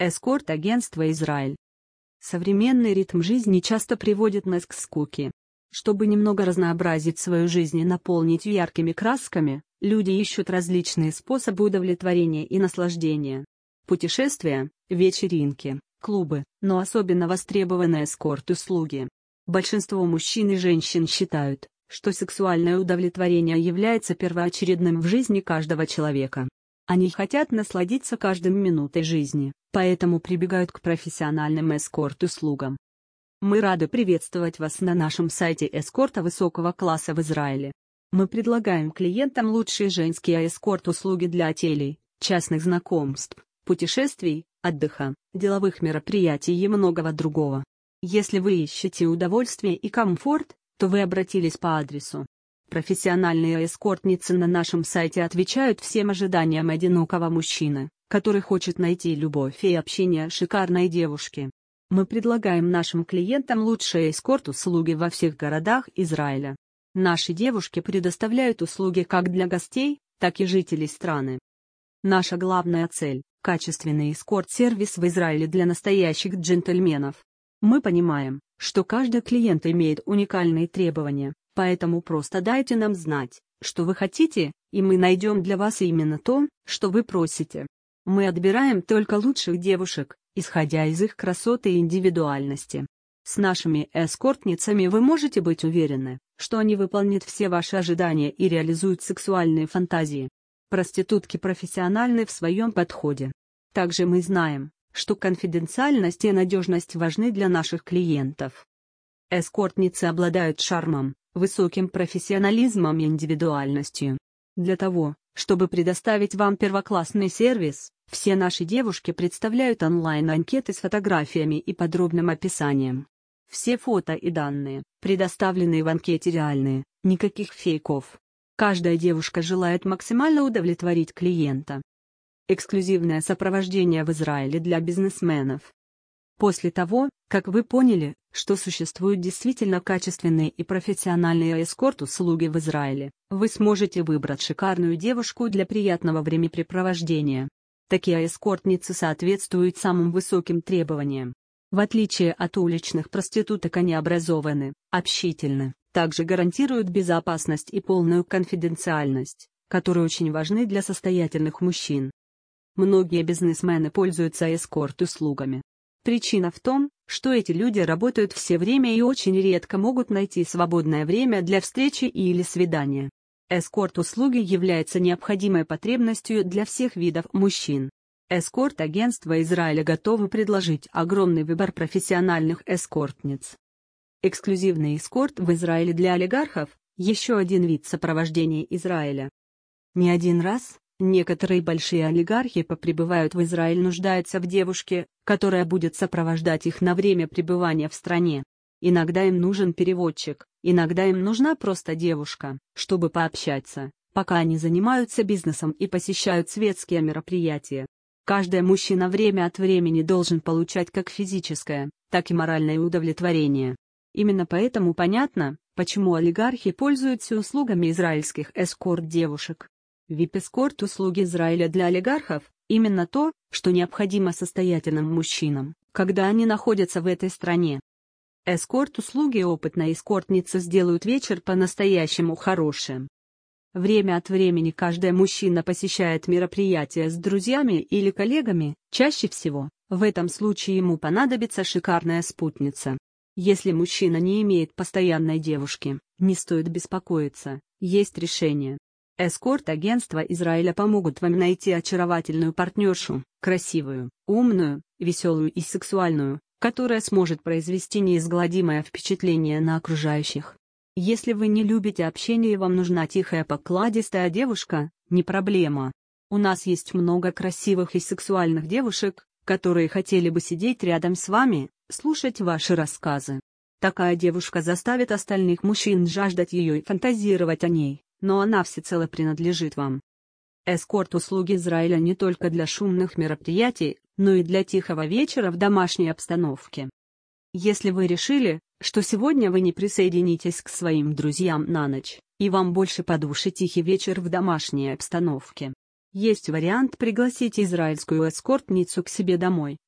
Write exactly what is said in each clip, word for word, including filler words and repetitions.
Эскорт-агентство Израиль. Современный ритм жизни часто приводит нас к скуке. Чтобы немного разнообразить свою жизнь и наполнить ее яркими красками, люди ищут различные способы удовлетворения и наслаждения. Путешествия, вечеринки, клубы, но особенно востребованы эскорт-услуги. Большинство мужчин и женщин считают, что сексуальное удовлетворение является первоочередным в жизни каждого человека. Они хотят насладиться каждой минутой жизни, поэтому прибегают к профессиональным эскорт-услугам. Мы рады приветствовать вас на нашем сайте эскорта высокого класса в Израиле. Мы предлагаем клиентам лучшие женские эскорт-услуги для отелей, частных знакомств, путешествий, отдыха, деловых мероприятий и многого другого. Если вы ищете удовольствие и комфорт, то вы обратились по адресу. Профессиональные эскортницы на нашем сайте отвечают всем ожиданиям одинокого мужчины, который хочет найти любовь и общение шикарной девушки. Мы предлагаем нашим клиентам лучшие эскорт-услуги во всех городах Израиля. Наши девушки предоставляют услуги как для гостей, так и жителей страны. Наша главная цель – качественный эскорт-сервис в Израиле для настоящих джентльменов. Мы понимаем, что каждый клиент имеет уникальные требования, поэтому просто дайте нам знать, что вы хотите, и мы найдем для вас именно то, что вы просите. Мы отбираем только лучших девушек, исходя из их красоты и индивидуальности. С нашими эскортницами вы можете быть уверены, что они выполнят все ваши ожидания и реализуют сексуальные фантазии. Проститутки профессиональны в своем подходе. Также мы знаем, что конфиденциальность и надежность важны для наших клиентов. Эскортницы обладают шармом, высоким профессионализмом и индивидуальностью. Для того, чтобы предоставить вам первоклассный сервис, все наши девушки представляют онлайн-анкеты с фотографиями и подробным описанием. Все фото и данные, предоставленные в анкете, реальные, никаких фейков. Каждая девушка желает максимально удовлетворить клиента. Эксклюзивное сопровождение в Израиле для бизнесменов. После того, как вы поняли, что существуют действительно качественные и профессиональные эскорт-услуги в Израиле, вы сможете выбрать шикарную девушку для приятного времяпрепровождения. Такие эскортницы соответствуют самым высоким требованиям. В отличие от уличных проституток, они образованы, общительны, также гарантируют безопасность и полную конфиденциальность, которые очень важны для состоятельных мужчин. Многие бизнесмены пользуются эскорт-услугами. Причина в том, что эти люди работают все время и очень редко могут найти свободное время для встречи или свидания. Эскорт-услуги являются необходимой потребностью для всех видов мужчин. Эскорт-агентство Израиля готово предложить огромный выбор профессиональных эскортниц. Эксклюзивный эскорт в Израиле для олигархов – еще один вид сопровождения Израиля. Не один раз некоторые большие олигархи поприбывают в Израиль, нуждаются в девушке, которая будет сопровождать их на время пребывания в стране. Иногда им нужен переводчик, иногда им нужна просто девушка, чтобы пообщаться, пока они занимаются бизнесом и посещают светские мероприятия. Каждый мужчина время от времени должен получать как физическое, так и моральное удовлетворение. Именно поэтому понятно, почему олигархи пользуются услугами израильских эскорт-девушек. ви ай пи-эскорт-услуги Израиля для олигархов – именно то, что необходимо состоятельным мужчинам, когда они находятся в этой стране. Эскорт-услуги опытной эскортницы сделают вечер по-настоящему хорошим. Время от времени каждый мужчина посещает мероприятия с друзьями или коллегами, чаще всего, в этом случае ему понадобится шикарная спутница. Если мужчина не имеет постоянной девушки, не стоит беспокоиться, есть решение. Эскорт-агентства Израиля помогут вам найти очаровательную партнершу, красивую, умную, веселую и сексуальную, которая сможет произвести неизгладимое впечатление на окружающих. Если вы не любите общение и вам нужна тихая покладистая девушка, не проблема. У нас есть много красивых и сексуальных девушек, которые хотели бы сидеть рядом с вами, слушать ваши рассказы. Такая девушка заставит остальных мужчин жаждать ее и фантазировать о ней, но она всецело принадлежит вам. Эскорт-услуги Израиля не только для шумных мероприятий, но и для тихого вечера в домашней обстановке. Если вы решили, что сегодня вы не присоединитесь к своим друзьям на ночь, и вам больше по душе тихий вечер в домашней обстановке, есть вариант пригласить израильскую эскортницу к себе домой,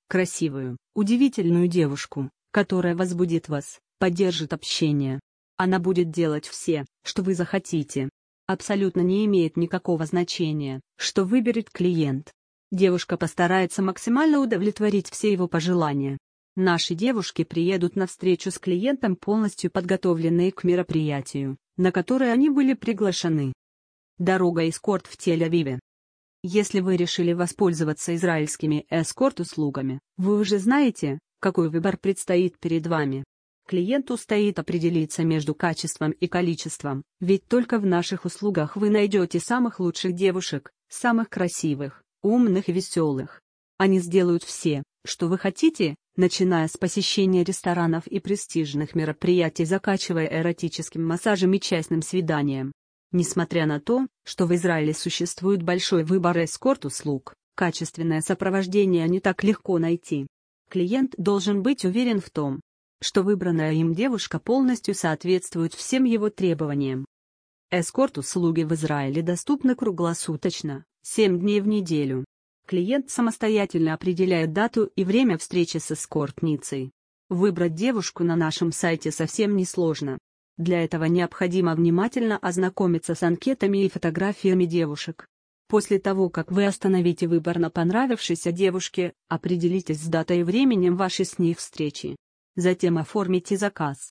красивую, удивительную девушку, которая возбудит вас, поддержит общение. Она будет делать все, что вы захотите. Абсолютно не имеет никакого значения, что выберет клиент. Девушка постарается максимально удовлетворить все его пожелания. Наши девушки приедут на встречу с клиентом полностью подготовленные к мероприятию, на которое они были приглашены. Дорога эскорт в Тель-Авиве. Если вы решили воспользоваться израильскими эскорт-услугами, вы уже знаете, какой выбор предстоит перед вами. Клиенту стоит определиться между качеством и количеством, ведь только в наших услугах вы найдете самых лучших девушек, самых красивых, умных и веселых. Они сделают все, что вы хотите, начиная с посещения ресторанов и престижных мероприятий, заканчивая эротическим массажем и частным свиданием. Несмотря на то, что в Израиле существует большой выбор эскорт-услуг, качественное сопровождение не так легко найти. Клиент должен быть уверен в том, что выбранная им девушка полностью соответствует всем его требованиям. Эскорт-услуги в Израиле доступны круглосуточно, семь дней в неделю. Клиент самостоятельно определяет дату и время встречи с эскортницей. Выбрать девушку на нашем сайте совсем несложно. Для этого необходимо внимательно ознакомиться с анкетами и фотографиями девушек. После того, как вы остановите выбор на понравившейся девушке, определитесь с датой и временем вашей с ней встречи. Затем оформите заказ.